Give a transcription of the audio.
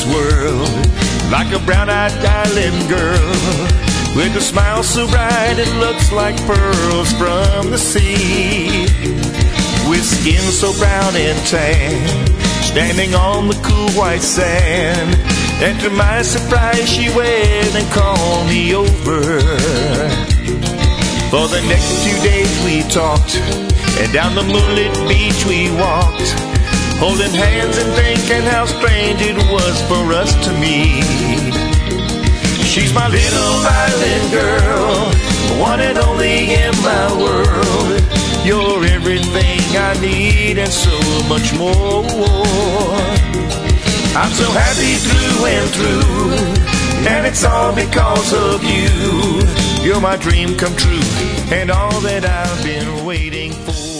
this world, like a brown-eyed island girl, with a smile so bright it looks like pearls from the sea, with skin so brown and tan, standing on the cool white sand. And to my surprise she went and called me over. For the next 2 days we talked, and down the moonlit beach we walked, holding hands and thinking how strange it was for us to meet. She's my little island girl, one and only in my world. You're everything I need and so much more. I'm so happy through and through, and it's all because of you. You're my dream come true, and all that I've been waiting for.